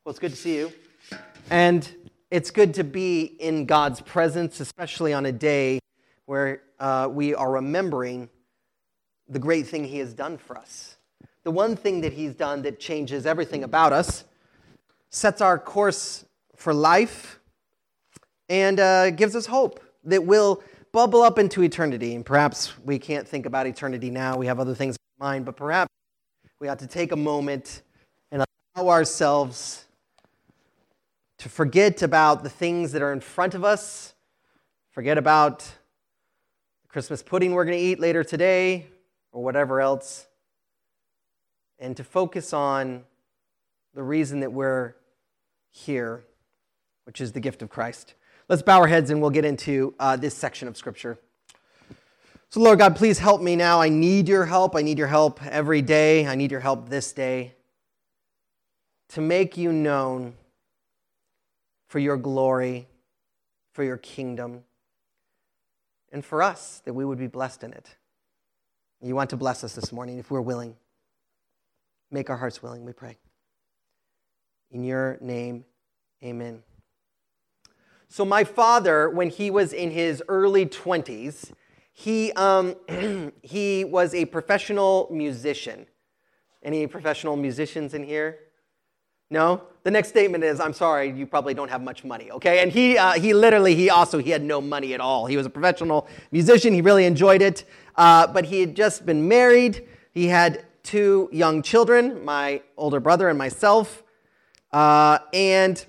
Well, it's good to see you. And it's good to be in God's presence, especially on a day where we are remembering the great thing He has done for us. The one thing that He's done that changes everything about us, sets our course for life, and gives us hope that will bubble up into eternity. And perhaps we can't think about eternity now. We have other things in mind, but perhaps we ought to take a moment and allow ourselves to forget about the things that are in front of us, forget about the Christmas pudding we're going to eat later today, or whatever else, and to focus on the reason that we're here, which is the gift of Christ. Let's bow our heads and we'll get into this section of Scripture. So Lord God, please help me now. I need your help. I need your help every day. I need your help this day to make you known for your glory, for your kingdom, and for us, that we would be blessed in it. You want to bless us this morning if we're willing. Make our hearts willing, we pray. In your name, amen. So my father, when he was in his early 20s, he was a professional musician. Any professional musicians in here? No? The next statement is, I'm sorry, you probably don't have much money, okay? And he had no money at all. He was a professional musician. He really enjoyed it. But he had just been married. He had 2 young children, my older brother and myself. And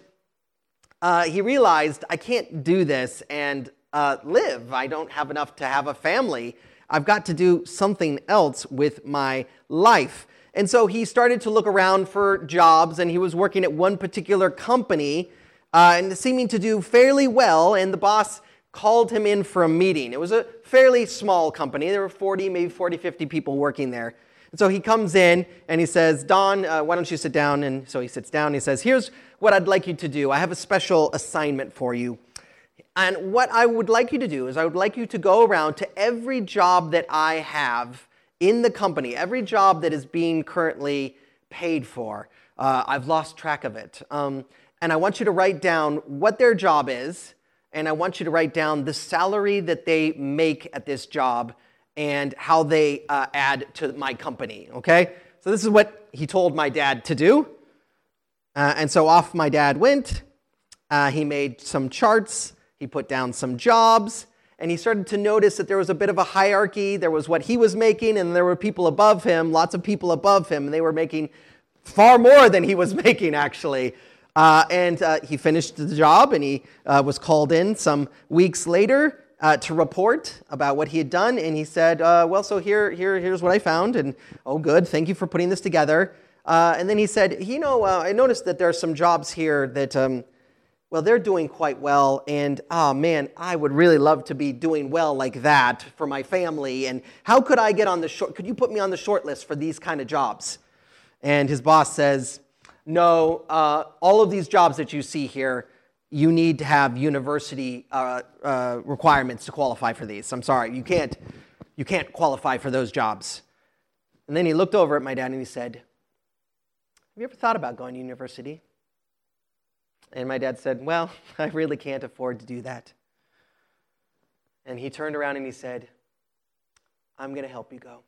he realized, I can't do this and live. I don't have enough to have a family. I've got to do something else with my life. And so he started to look around for jobs, and he was working at one particular company and seeming to do fairly well, and the boss called him in for a meeting. It was a fairly small company. There were 50 people working there. And so he comes in and he says, Don, why don't you sit down? And so he sits down and he says, here's what I'd like you to do. I have a special assignment for you. And what I would like you to do is I would like you to go around to every job that I have in the company, every job that is being currently paid for. I've lost track of it. And I want you to write down what their job is, and I want you to write down the salary that they make at this job and how they add to my company, okay? So this is what he told my dad to do. And so off my dad went. He made some charts. He put down some jobs. And he started to notice that there was a bit of a hierarchy. There was what he was making, and there were people above him, lots of people above him, and they were making far more than he was making, actually. And he finished the job, and he was called in some weeks later to report about what he had done. And he said, so here's what I found. And, oh, good, thank you for putting this together. And then he said, I noticed that there are some jobs here that they're doing quite well, and I would really love to be doing well like that for my family, and how could I get on could you put me on the short list for these kind of jobs? And his boss says, no, all of these jobs that you see here, you need to have university requirements to qualify for these. I'm sorry, you can't qualify for those jobs. And then he looked over at my dad and he said, have you ever thought about going to university? And my dad said, well, I really can't afford to do that. And he turned around and he said, I'm going to help you go.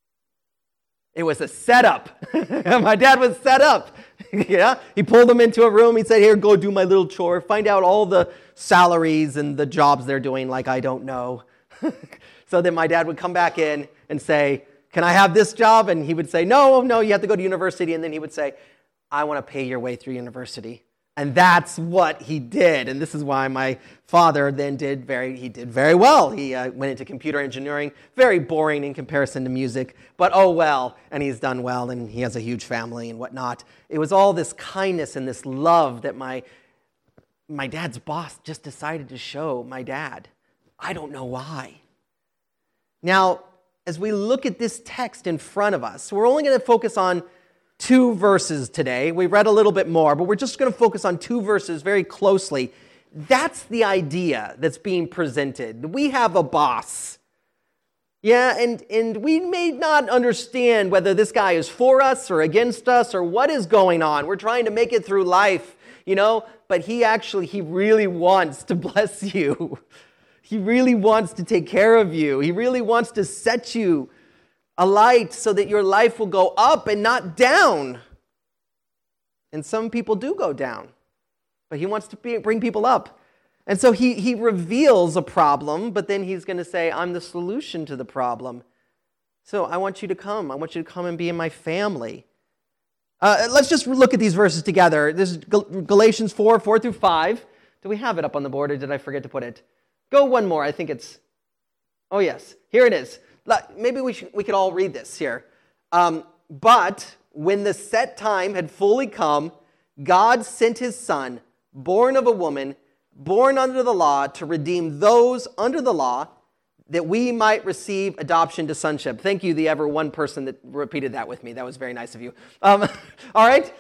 It was a setup. My dad was set up. Yeah, he pulled him into a room. He said, here, go do my little chore. Find out all the salaries and the jobs they're doing like I don't know. So then my dad would come back in and say, can I have this job? And he would say, no, you have to go to university. And then he would say, I want to pay your way through university. And that's what he did. And this is why my father then did very well. He went into computer engineering, very boring in comparison to music, but oh well, and he's done well, and he has a huge family and whatnot. It was all this kindness and this love that my dad's boss just decided to show my dad. I don't know why. Now, as we look at this text in front of us, we're only going to focus on 2 verses today. We read a little bit more, but we're just going to focus on 2 verses very closely. That's the idea that's being presented. We have a boss Yeah, and we may not understand whether this guy is for us or against us or what is going on. We're trying to make it through life, but he really wants to bless you. He really wants to take care of you. He really wants to set you alight so that your life will go up and not down. And some people do go down, but he wants to bring people up. And so he reveals a problem, but then he's going to say, I'm the solution to the problem. So I want you to come. I want you to come and be in my family. Let's just look at these verses together. This is Galatians 4 through 5. Do we have it up on the board, or did I forget to put it? Go one more. I think it's... Oh, yes. Here it is. Maybe we could all read this here. But when the set time had fully come, God sent his Son, born of a woman, born under the law, to redeem those under the law, that we might receive adoption to sonship. Thank you, the ever one person that repeated that with me. That was very nice of you. All right.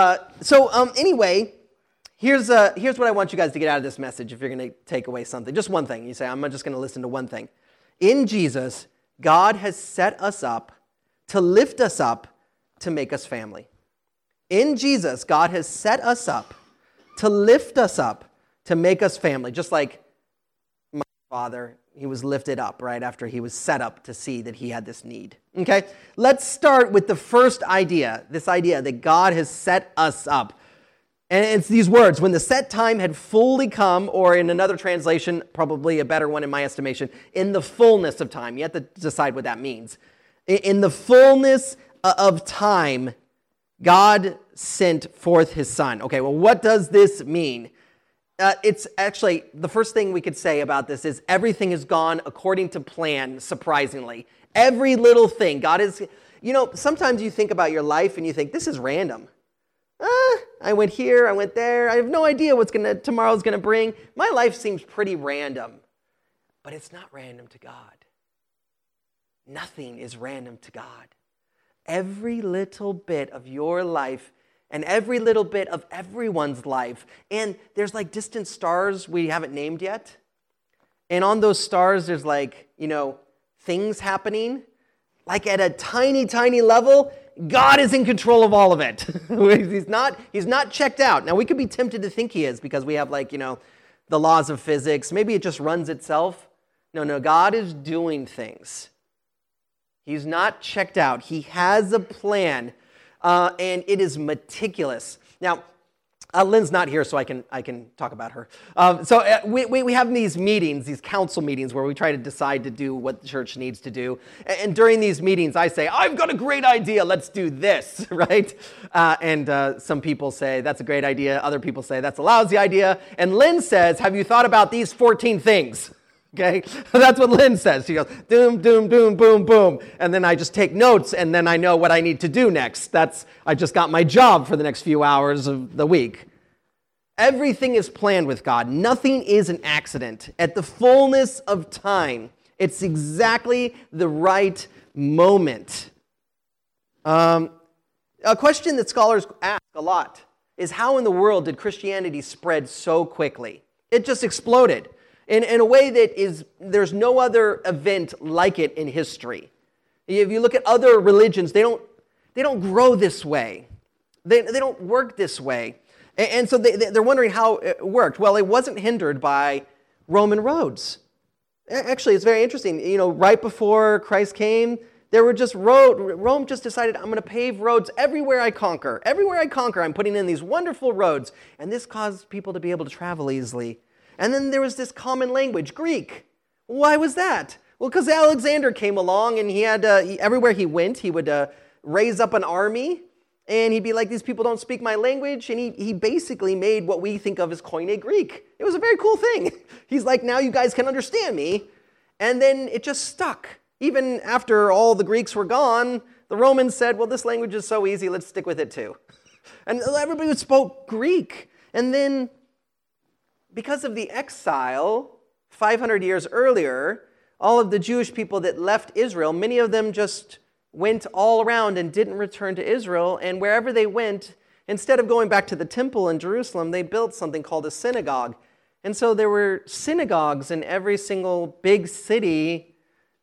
Anyway, here's what I want you guys to get out of this message if you're going to take away something. Just one thing. You say, I'm just going to listen to one thing. In Jesus, God has set us up to lift us up to make us family. In Jesus, God has set us up to lift us up to make us family, just like my father, he was lifted up right after he was set up to see that he had this need. Okay, let's start with the first idea, this idea that God has set us up. And it's these words, when the set time had fully come, or in another translation, probably a better one in my estimation, in the fullness of time. You have to decide what that means. In the fullness of time, God sent forth his Son. Okay, well, what does this mean? It's actually, the first thing we could say about this is everything has gone according to plan, surprisingly. Every little thing. God is, sometimes you think about your life and you think, this is random. I went here, I went there. I have no idea what tomorrow's going to bring. My life seems pretty random. But it's not random to God. Nothing is random to God. Every little bit of your life and every little bit of everyone's life. And there's like distant stars we haven't named yet. And on those stars, there's things happening. Like at a tiny, tiny level, God is in control of all of it. He's not checked out. Now, we could be tempted to think he is because we have the laws of physics. Maybe it just runs itself. No, God is doing things. He's not checked out. He has a plan. And it is meticulous. Now, Lynn's not here, so I can talk about her. We have these meetings, these council meetings, where we try to decide to do what the church needs to do. And during these meetings, I say, I've got a great idea. Let's do this, right? And some people say, that's a great idea. Other people say, that's a lousy idea. And Lynn says, have you thought about these 14 things? Okay, that's what Lynn says. She goes, doom, doom, doom, boom, boom. And then I just take notes, and then I know what I need to do next. I just got my job for the next few hours of the week. Everything is planned with God. Nothing is an accident. At the fullness of time, it's exactly the right moment. A question that scholars ask a lot is, how in the world did Christianity spread so quickly? It just exploded. In a way that there's no other event like it in history. If you look at other religions, they don't grow this way. They don't work this way. And so they're wondering how it worked. Well, it wasn't hindered by Roman roads. Actually, it's very interesting. Right before Christ came, there were just Rome just decided, I'm going to pave roads everywhere I conquer. Everywhere I conquer, I'm putting in these wonderful roads. And this caused people to be able to travel easily. And then there was this common language, Greek. Why was that? Well, because Alexander came along, and he had everywhere he went, he would raise up an army, and he'd be like, these people don't speak my language, and he basically made what we think of as Koine Greek. It was a very cool thing. He's like, now you guys can understand me. And then it just stuck. Even after all the Greeks were gone, the Romans said, well, this language is so easy, let's stick with it too. And everybody spoke Greek. And then, because of the exile, 500 years earlier, all of the Jewish people that left Israel, many of them just went all around and didn't return to Israel. And wherever they went, instead of going back to the temple in Jerusalem, they built something called a synagogue. And so there were synagogues in every single big city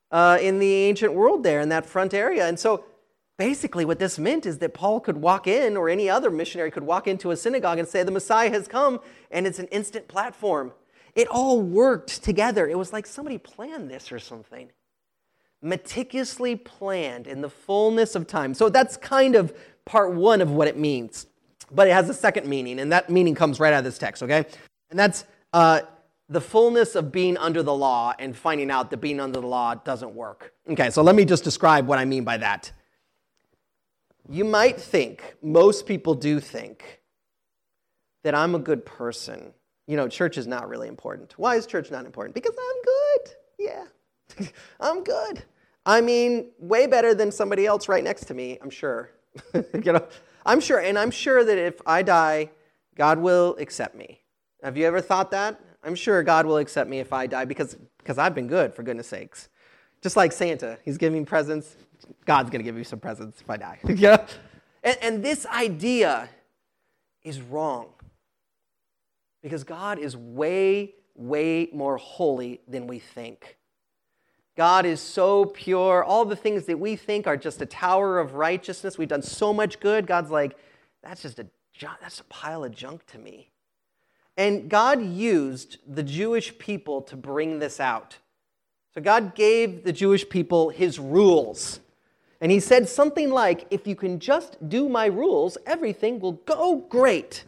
in the ancient world there in that front area. And so basically what this meant is that Paul could walk in, or any other missionary could walk into a synagogue and say, the Messiah has come, and it's an instant platform. It all worked together. It was like somebody planned this or something. Meticulously planned in the fullness of time. So that's kind of part one of what it means. But it has a second meaning, and that meaning comes right out of this text, okay? And that's the fullness of being under the law and finding out that being under the law doesn't work. Okay, so let me just describe what I mean by that. You might think, most people do think, that I'm a good person. You know, church is not really important. Why is church not important? Because I'm good. Yeah, I'm good. I mean, way better than somebody else right next to me, I'm sure. I'm sure, and I'm sure that if I die, God will accept me. Have you ever thought that? I'm sure God will accept me if I die because I've been good, for goodness sakes. Just like Santa, he's giving me presents. God's going to give you some presents if I die. Yeah? And this idea is wrong because God is way, way more holy than we think. God is so pure. All the things that we think are just a tower of righteousness. We've done so much good. God's like, that's a pile of junk to me. And God used the Jewish people to bring this out. So God gave the Jewish people his rules. And he said something like, if you can just do my rules, everything will go great.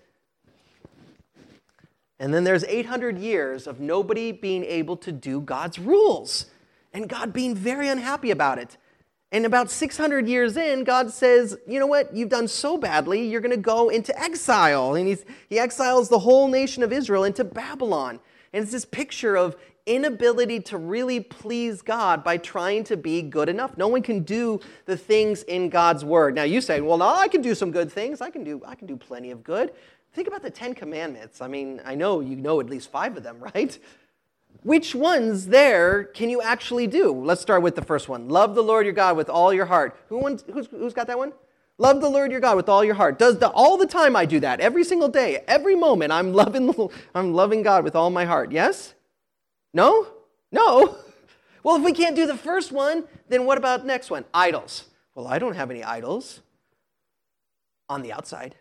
And then there's 800 years of nobody being able to do God's rules. And God being very unhappy about it. And about 600 years in, God says, you know what? You've done so badly, you're going to go into exile. And he exiles the whole nation of Israel into Babylon. And it's this picture of inability to really please God by trying to be good enough. No one can do the things in God's word. Now you say, well, no, I can do some good things. I can do plenty of good. Think about the 10 Commandments. I mean, I know you know at least 5 of them, right? Which ones there can you actually do? Let's start with the first one. Love the Lord your God with all your heart. Who's got that one? Love the Lord your God with all your heart. All the time I do that. Every single day, every moment, I'm loving God with all my heart. Yes? No? No? Well, if we can't do the first one, then what about the next one? Idols. Well, I don't have any idols on the outside.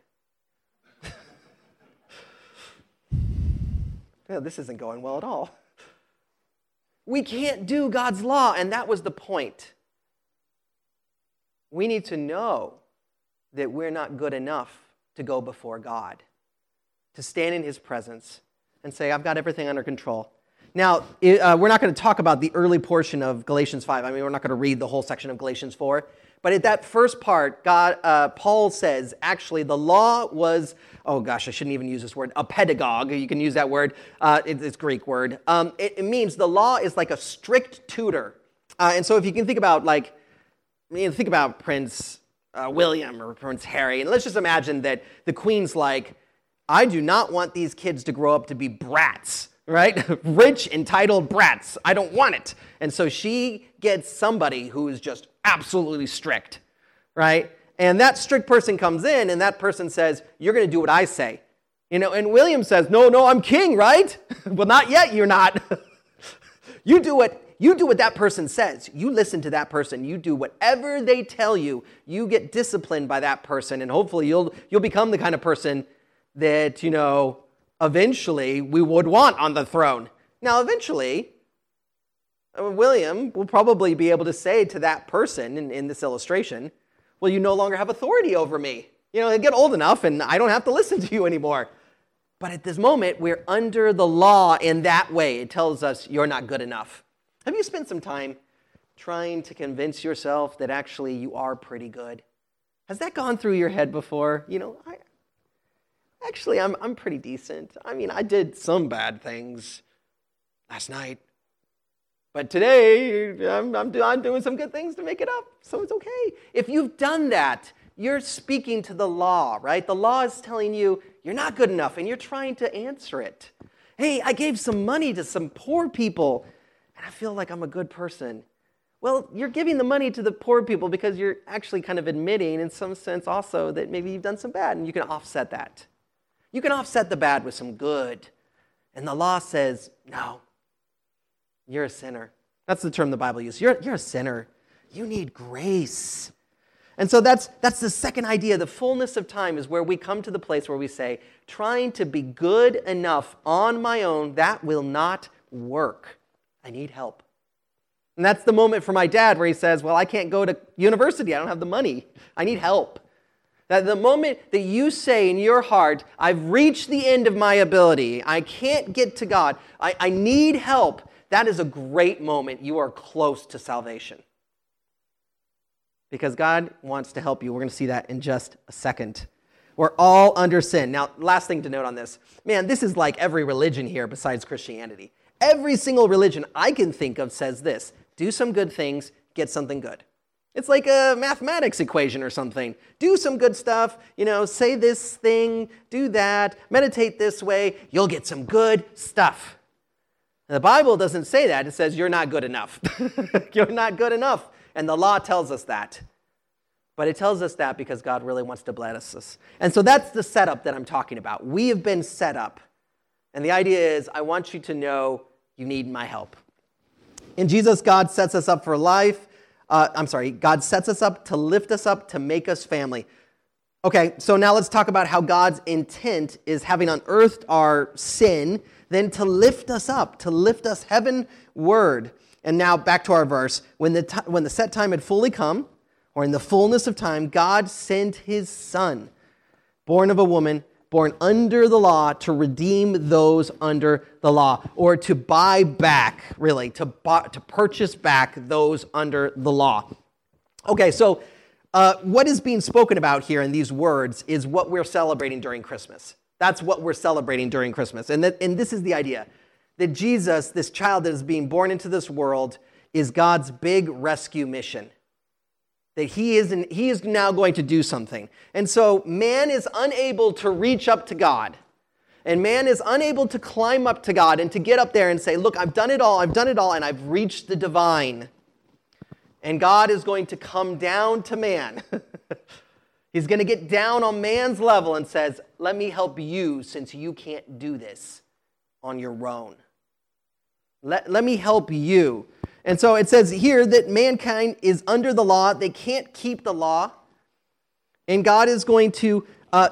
Yeah, this isn't going well at all. We can't do God's law, and that was the point. We need to know that we're not good enough to go before God, to stand in his presence and say, I've got everything under control. Now, we're not going to talk about the early portion of Galatians 5. I mean, we're not going to read the whole section of Galatians 4. But at that first part, Paul says, actually, the law was, oh gosh, I shouldn't even use this word, a pedagogue. You can use that word. It's a Greek word. It means the law is like a strict tutor. And so if you can think about Prince William or Prince Harry, and let's just imagine that the Queen's like, I do not want these kids to grow up to be brats. Right? Rich, entitled brats. I don't want it. And so she gets somebody who is just absolutely strict, right? And that strict person comes in, and that person says, you're going to do what I say. You know, and William says, no, I'm king, right? Well, not yet, you're not. You do what that person says. You listen to that person. You do whatever they tell you. You get disciplined by that person, and hopefully you'll become the kind of person that, eventually we would want on the throne. Now, eventually, William will probably be able to say to that person in this illustration, well, you no longer have authority over me. They get old enough and I don't have to listen to you anymore. But at this moment, we're under the law in that way. It tells us you're not good enough. Have you spent some time trying to convince yourself that actually you are pretty good? Has that gone through your head before? Actually, I'm pretty decent. I mean, I did some bad things last night. But today, I'm doing some good things to make it up, so it's okay. If you've done that, you're speaking to the law, right? The law is telling you you're not good enough, and you're trying to answer it. Hey, I gave some money to some poor people, and I feel like I'm a good person. Well, you're giving the money to the poor people because you're actually kind of admitting in some sense also that maybe you've done some bad, and you can offset that. You can offset the bad with some good. And the law says, no, you're a sinner. That's the term the Bible uses. You're a sinner. You need grace. And so that's the second idea. The fullness of time is where we come to the place where we say, trying to be good enough on my own, that will not work. I need help. And that's the moment for my dad where he says, well, I can't go to university. I don't have the money. I need help. That the moment that you say in your heart, I've reached the end of my ability, I can't get to God, I need help, that is a great moment. You are close to salvation. Because God wants to help you. We're going to see that in just a second. We're all under sin. Now, last thing to note on this. Man, this is like every religion here besides Christianity. Every single religion I can think of says this: do some good things, get something good. It's like a mathematics equation or something. Do some good stuff, say this thing, do that, meditate this way, you'll get some good stuff. The Bible doesn't say that. It says you're not good enough. You're not good enough. And the law tells us that. But it tells us that because God really wants to bless us. And so that's the setup that I'm talking about. We have been set up. And the idea is, I want you to know you need my help. In Jesus, God sets us up for life. God sets us up to lift us up, to make us family. Okay, so now let's talk about how God's intent is, having unearthed our sin, then to lift us up, to lift us heavenward. And now back to our verse. When the set time had fully come, or in the fullness of time, God sent his Son, born of a woman, born under the law, to redeem those under the law, or to buy back, really, to purchase back those under the law. Okay, so what is being spoken about here in these words is what we're celebrating during Christmas. That's what we're celebrating during Christmas. And this is the idea. That Jesus, this child that is being born into this world, is God's big rescue mission. That he is now going to do something. And so man is unable to reach up to God. And man is unable to climb up to God and to get up there and say, look, I've done it all, and I've reached the divine. And God is going to come down to man. He's going to get down on man's level and says, let me help you since you can't do this on your own. Let me help you. And so it says here that mankind is under the law. They can't keep the law. And God is going to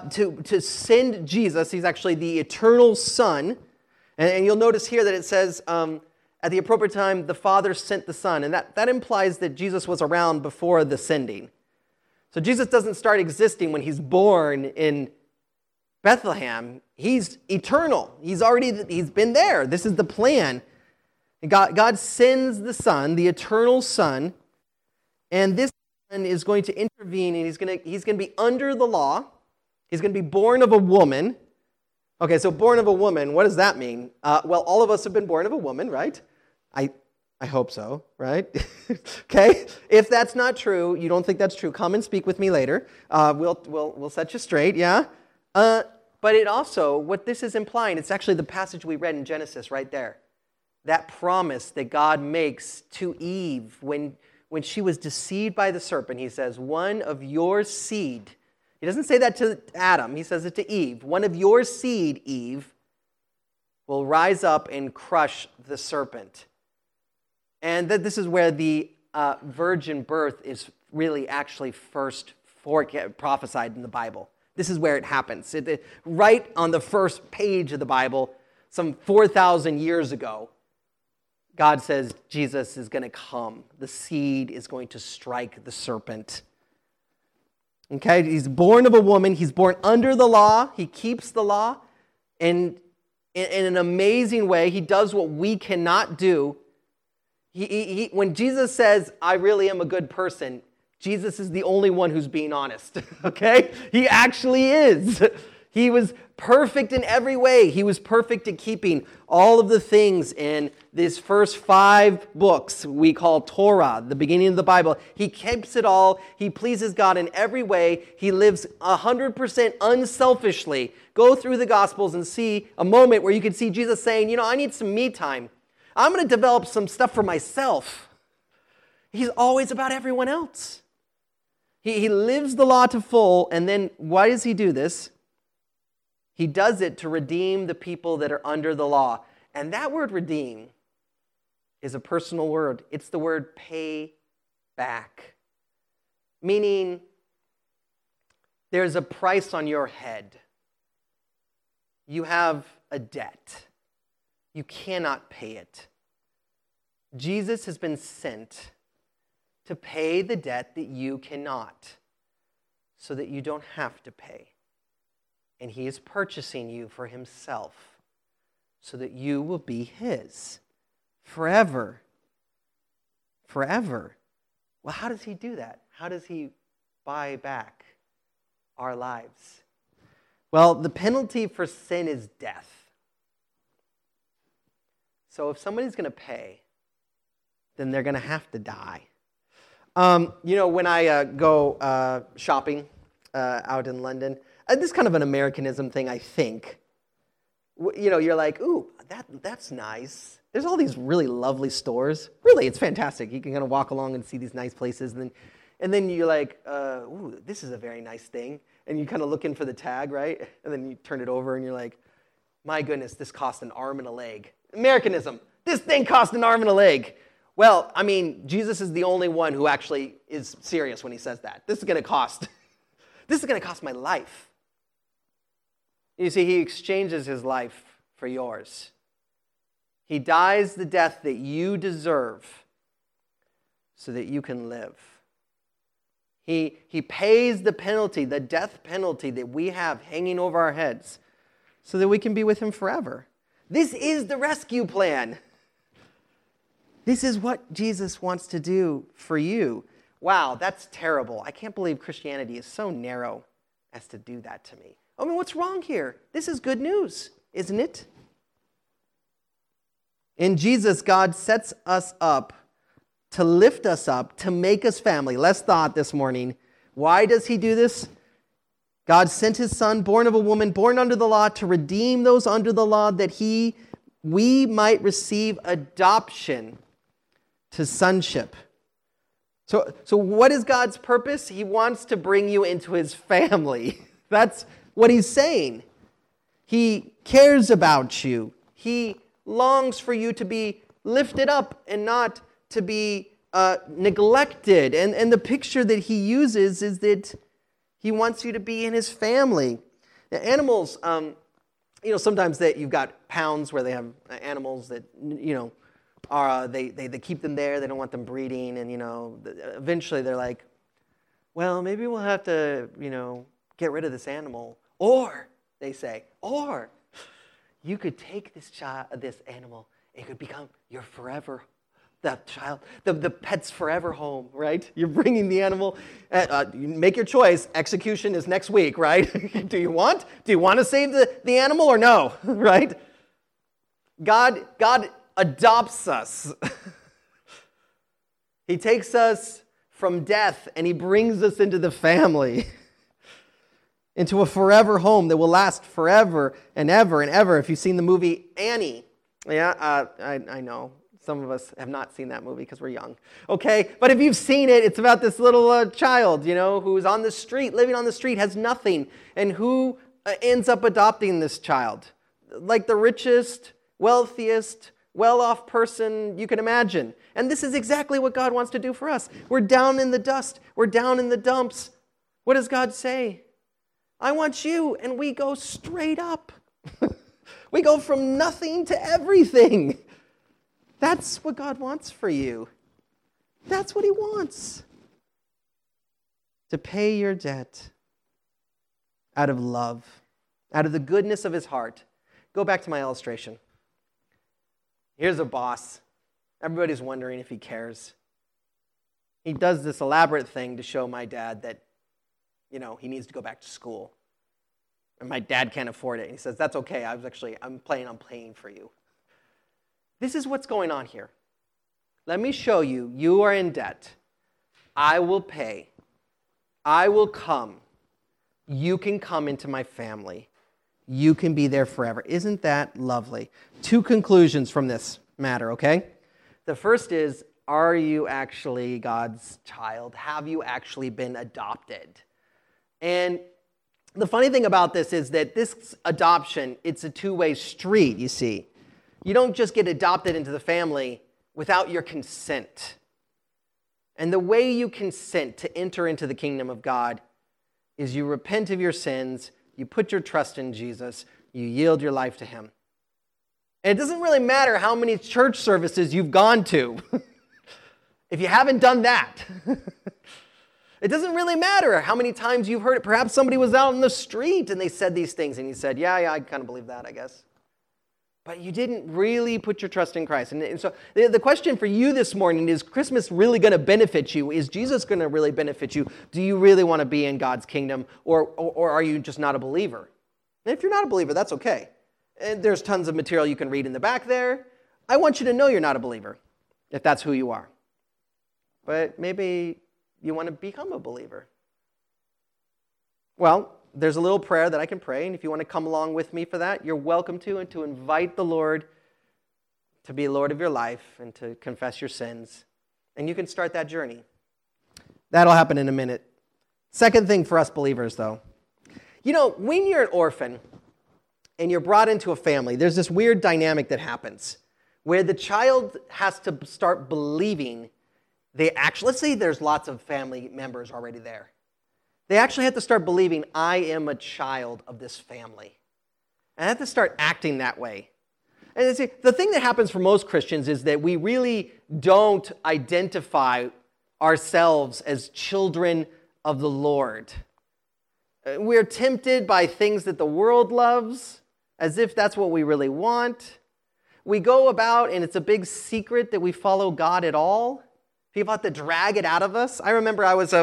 send Jesus. He's actually the eternal Son. And you'll notice here that it says, at the appropriate time, the Father sent the Son. And that implies that Jesus was around before the sending. So Jesus doesn't start existing when he's born in Bethlehem. He's eternal. He's been there. This is the plan. God sends the Son, the eternal Son, and this Son is going to intervene, and he's going to be under the law. He's going to be born of a woman. Okay, so born of a woman, what does that mean? Well, all of us have been born of a woman, right? I hope so, right? Okay, if that's not true, you don't think that's true, come and speak with me later. We'll set you straight, yeah? But it also, what this is implying, it's actually the passage we read in Genesis right there. That promise that God makes to Eve when she was deceived by the serpent. He says, one of your seed. He doesn't say that to Adam. He says it to Eve. One of your seed, Eve, will rise up and crush the serpent. And that this is where the virgin birth is really actually first prophesied in the Bible. This is where it happens. Right on the first page of the Bible, some 4,000 years ago, God says Jesus is going to come. The seed is going to strike the serpent. Okay, he's born of a woman. He's born under the law. He keeps the law. And in an amazing way, he does what we cannot do. When Jesus says, I really am a good person, Jesus is the only one who's being honest. Okay? He actually is. He was perfect in every way. He was perfect at keeping all of the things in these first 5 books we call Torah, the beginning of the Bible. He keeps it all. He pleases God in every way. He lives 100% unselfishly. Go through the Gospels and see a moment where you can see Jesus saying, I need some me time. I'm going to develop some stuff for myself. He's always about everyone else. He lives the law to full, and then why does he do this? He does it to redeem the people that are under the law. And that word redeem, is a personal word. It's the word pay back, meaning there's a price on your head. You have a debt. You cannot pay it. Jesus has been sent to pay the debt that you cannot, so that you don't have to pay. And he is purchasing you for himself, so that you will be his forever. Forever. Well, how does he do that? How does he buy back our lives? Well, the penalty for sin is death. So if somebody's going to pay, then they're going to have to die. When I go shopping out in London, this is kind of an Americanism thing, I think. You're like, ooh, that's nice. There's all these really lovely stores. Really, it's fantastic. You can kind of walk along and see these nice places, and then you're like, ooh, this is a very nice thing. And you kind of looking for the tag, right? And then you turn it over and you're like, my goodness, this cost an arm and a leg. Americanism. This thing cost an arm and a leg. Well, I mean, Jesus is the only one who actually is serious when he says that. This is going to cost my life. You see, he exchanges his life for yours. He dies the death that you deserve so that you can live. He pays the penalty, the death penalty that we have hanging over our heads so that we can be with him forever. This is the rescue plan. This is what Jesus wants to do for you. Wow, that's terrible. I can't believe Christianity is so narrow as to do that to me. I mean, what's wrong here? This is good news, isn't it? In Jesus, God sets us up to lift us up, to make us family. Let's thought this morning. Why does he do this? God sent his son, born of a woman, born under the law, to redeem those under the law, that we might receive adoption to sonship. So what is God's purpose? He wants to bring you into his family. That's what he's saying. He cares about you. He longs for you to be lifted up and not to be neglected. And the picture that he uses is that he wants you to be in his family. Now, animals, sometimes that you've got pounds where they have animals that, are they keep them there. They don't want them breeding. And, eventually they're like, well, maybe we'll have to, get rid of this animal. Or, they say, or you could take this animal. It could become your forever the pet's forever home, right? You're bringing the animal. You make your choice. Execution is next week, right? Do you want to save the animal or no, right? God adopts us. He takes us from death and he brings us into the family, into a forever home that will last forever and ever and ever. If you've seen the movie Annie, yeah, I know. Some of us have not seen that movie because we're young. Okay, but if you've seen it, it's about this little child, who's on the street, living on the street, has nothing, and who ends up adopting this child? Like the richest, wealthiest, well-off person you can imagine. And this is exactly what God wants to do for us. We're down in the dust. We're down in the dumps. What does God say? I want you, and we go straight up. We go from nothing to everything. That's what God wants for you. That's what he wants. To pay your debt out of love, out of the goodness of his heart. Go back to my illustration. Here's a boss. Everybody's wondering if he cares. He does this elaborate thing to show my dad that, he needs to go back to school. And my dad can't afford it. And he says, that's okay. I'm paying for you. This is what's going on here. Let me show you. You are in debt. I will pay. I will come. You can come into my family. You can be there forever. Isn't that lovely? 2 conclusions from this matter, okay? The first is, are you actually God's child? Have you actually been adopted? And the funny thing about this is that this adoption, it's a two-way street, you see. You don't just get adopted into the family without your consent. And the way you consent to enter into the kingdom of God is you repent of your sins, you put your trust in Jesus, you yield your life to him. And it doesn't really matter how many church services you've gone to if you haven't done that. It doesn't really matter how many times you've heard it. Perhaps somebody was out in the street and they said these things and you said, yeah, I kind of believe that, I guess. But you didn't really put your trust in Christ. And so the question for you this morning is Christmas really going to benefit you? Is Jesus going to really benefit you? Do you really want to be in God's kingdom? Or are you just not a believer? And if you're not a believer, that's okay. And there's tons of material you can read in the back there. I want you to know you're not a believer, if that's who you are. But maybe you want to become a believer. Well, there's a little prayer that I can pray, and if you want to come along with me for that, you're welcome to, and to invite the Lord to be Lord of your life and to confess your sins. And you can start that journey. That'll happen in a minute. Second thing for us believers, though. You know, when you're an orphan and you're brought into a family, there's this weird dynamic that happens where the child has to start believing let's say there's lots of family members already there. They actually have to start believing, I am a child of this family. And I have to start acting that way. And see, the thing that happens for most Christians is that we really don't identify ourselves as children of the Lord. We're tempted by things that the world loves, as if that's what we really want. We go about, and it's a big secret that we follow God at all. People have to drag it out of us. I remember I was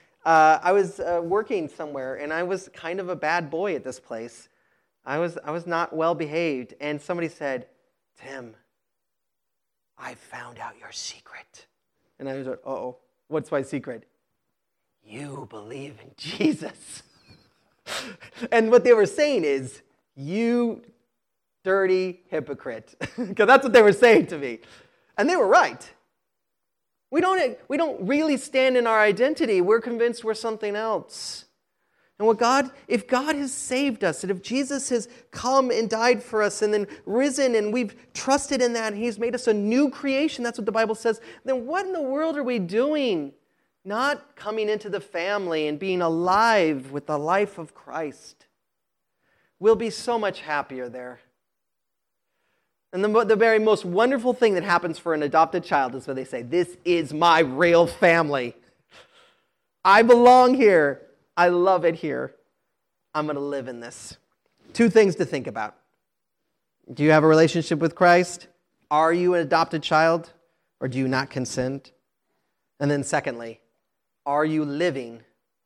working somewhere, and I was kind of a bad boy at this place. I was not well behaved, and somebody said, Tim, I found out your secret. And I was like, uh-oh, what's my secret? You believe in Jesus. And what they were saying is, you dirty hypocrite. Because that's what they were saying to me. And they were right. We don't really stand in our identity. We're convinced we're something else. And if God has saved us, and if Jesus has come and died for us and then risen and we've trusted in that and he's made us a new creation, that's what the Bible says, then what in the world are we doing? Not coming into the family and being alive with the life of Christ. We'll be so much happier there. And the very most wonderful thing that happens for an adopted child is when they say, this is my real family. I belong here. I love it here. I'm going to live in this. Two things to think about. Do you have a relationship with Christ? Are you an adopted child? Or do you not consent? And then secondly, are you living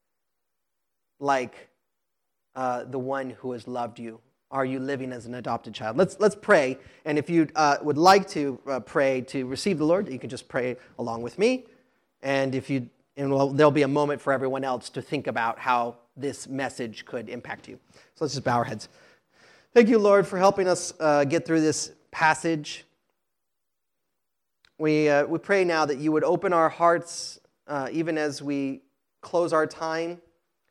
like the one who has loved you? Are you living as an adopted child? Let's pray. And if you would like to pray to receive the Lord, you can just pray along with me. And there'll be a moment for everyone else to think about how this message could impact you. So let's just bow our heads. Thank you, Lord, for helping us get through this passage. We pray now that you would open our hearts even as we close our time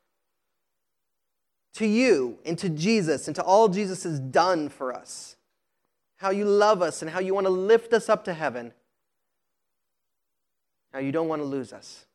to you and to Jesus and to all Jesus has done for us. How you love us and how you want to lift us up to heaven. How you don't want to lose us.